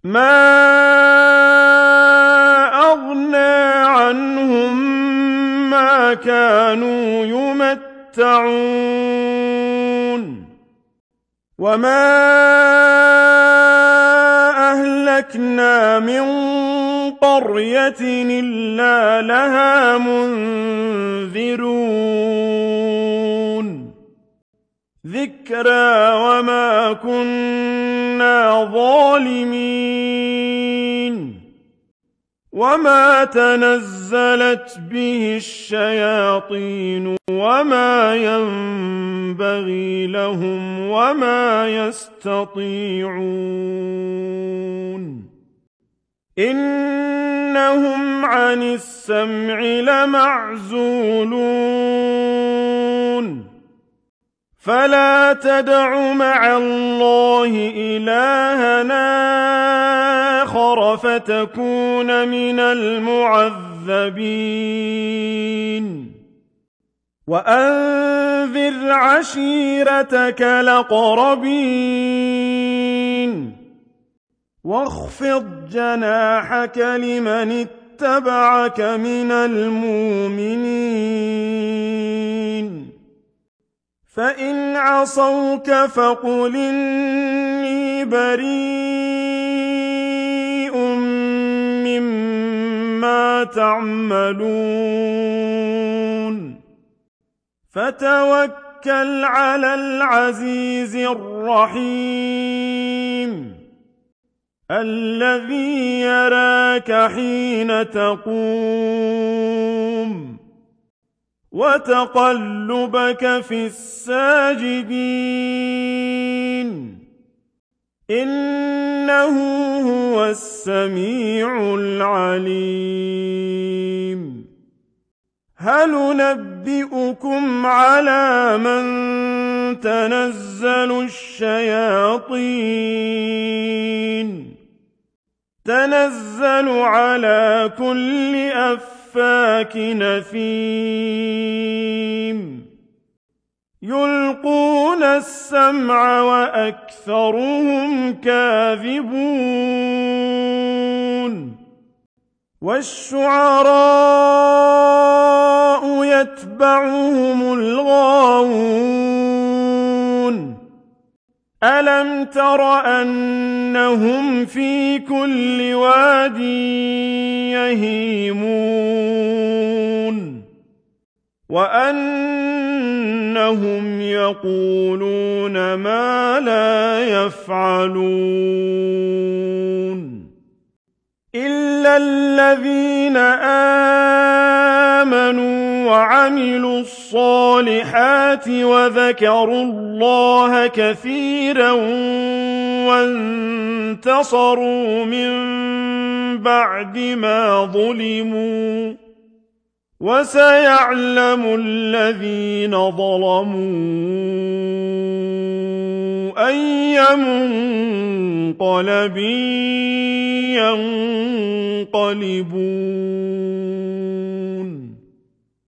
مَا أَغْنَىٰ عَنْهُم مَّا كَانُوا يُمَتَّعُونَ وَمَا أَهْلَكْنَا مِن قَرْيَةٍ إِلَّا لَهَا مُنذِرُونَ ذِكْرَىٰ وَمَا كُنَّا ظَالِمِينَ وَمَا تَنَزَّلَتْ بِهِ الشَّيَاطِينُ وَمَا يَنبَغِي لَهُمْ وَمَا يَسْتَطِيعُونَ إِنَّهُمْ عَنِ السَّمْعِ لَمَعْزُولُونَ فَلَا تَدْعُ مَعَ اللَّهِ إِلَٰهًا آخَرَ فَتَكُونَ مِنَ الْمُعَذَّبِينَ وَأَنذِرْ عَشِيرَتَكَ الْأَقْرَبِينَ وَاخْفِضْ جَنَاحَكَ لِمَنِ اتَّبَعَكَ مِنَ الْمُؤْمِنِينَ فَإِنْ عَصَوْكَ فَقُلْ إِنِّي بَرِيءٌ مِّمَّا تَعْمَلُونَ فَتَوَكَّلْ عَلَى الْعَزِيزِ الرَّحِيمِ الَّذِي يَرَاكَ حِينَ تَقُومُ وَتَقَلُّبَكَ فِي السَّاجِدِينَ إِنَّهُ هُوَ السَّمِيعُ الْعَلِيمُ هَلْ نُنَبِّئُكُمْ عَلَىٰ مَن تَنَزَّلُ الشَّيَاطِينُ تَنَزَّلُ عَلَىٰ كُلِّ أَفَّاكٍ أَثِيمٍ يُلْقُونَ السَّمْعَ وَأَكْثَرُهُمْ كَاذِبُونَ وَالشُّعَرَاءُ يَتَّبِعُهُمُ الْغَاوُونَ أَلَمْ تَرَ أَنَّهُمْ فِي كُلِّ وَادٍ يَهِيمُونَ وَأَنَّهُمْ يَقُولُونَ مَا لَا يَفْعَلُونَ إِلَّا الَّذِينَ آمَنُوا وَعَمِلُوا الصَّالِحَاتِ وَذَكَرُوا اللَّهَ كَثِيرًا وَانتَصَرُوا مِن بَعْدِ مَا ظُلِمُوا وَسَيَعْلَمُ الَّذِينَ ظَلَمُوا أَيَّ مُنقَلَبٍ يَنقَلِبُونَ